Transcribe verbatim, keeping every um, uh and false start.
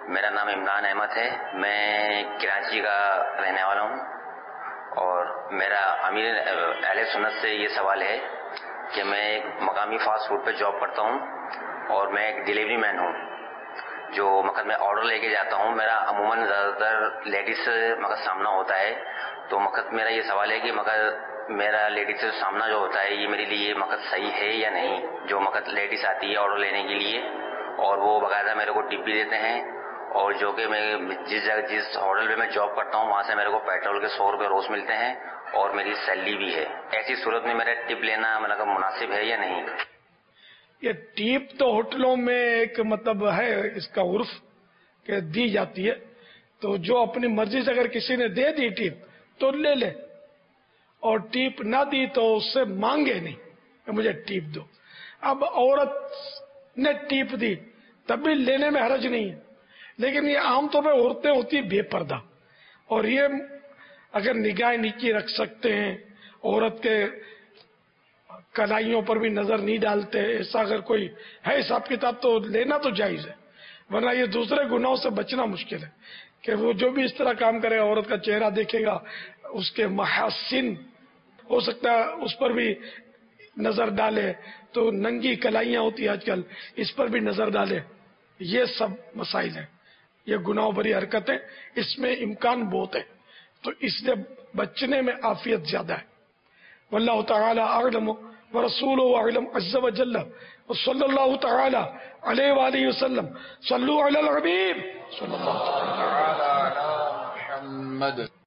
میرا نام عمران احمد ہے، میں کراچی کا رہنے والا ہوں، اور میرا امیر اہل سنت سے یہ سوال ہے کہ میں ایک مقامی فاسٹ فوڈ پہ جاب کرتا ہوں اور میں ایک ڈیلیوری مین ہوں جو مقصد میں آرڈر لے کے جاتا ہوں۔ میرا عموماً زیادہ تر لیڈیز سے مقصد سامنا ہوتا ہے، تو مقصد میرا یہ سوال ہے کہ مقصد میرا لیڈیز سے سامنا جو ہوتا ہے یہ میرے لیے مقصد صحیح ہے یا نہیں؟ جو مقصد لیڈیز آتی ہے آرڈر لینے کے لیے اور وہ باقاعدہ میرے کو ٹپ بھی دیتے ہیں، اور جو کہ میں جس جگہ جس ہوٹل پہ میں جاب کرتا ہوں وہاں سے میرے کو پیٹرول کے سو روپے روز ملتے ہیں اور میری سیلری بھی ہے۔ ایسی صورت میں میرا ٹپ لینا مطلب مناسب ہے یا نہیں؟ یہ ٹیپ تو ہوٹلوں میں ایک مطلب ہے اس کا عرف کہ دی جاتی ہے، تو جو اپنی مرضی سے اگر کسی نے دے دی ٹیپ تو لے لے، اور ٹیپ نہ دی تو اس سے مانگے نہیں کہ مجھے ٹیپ دو۔ اب عورت نے ٹیپ دی تب بھی لینے میں حرج نہیں ہے، لیکن یہ عام طور پہ عورتیں ہوتی بے پردہ، اور یہ اگر نگاہ نیچی رکھ سکتے ہیں، عورت کے کلائیوں پر بھی نظر نہیں ڈالتے، ایسا اگر کوئی ہے حساب کتاب تو لینا تو جائز ہے، ورنہ یہ دوسرے گناہوں سے بچنا مشکل ہے کہ وہ جو بھی اس طرح کام کرے عورت کا چہرہ دیکھے گا، اس کے محاسن ہو سکتا ہے اس پر بھی نظر ڈالے، تو ننگی کلائیاں ہوتی آج کل اس پر بھی نظر ڈالے، یہ سب مسائل ہیں، یہ گناہ بری حرکتیں، اس میں امکان بہت ہے، تو اس سے بچنے میں عافیت زیادہ ہے۔ واللہ تعالی اعلم ورسولہ اعلم عز وجل، وصلی اللہ تعالی علیہ وآلہ وسلم، صلو علی الحبیب صلی اللہ تعالی علی محمد۔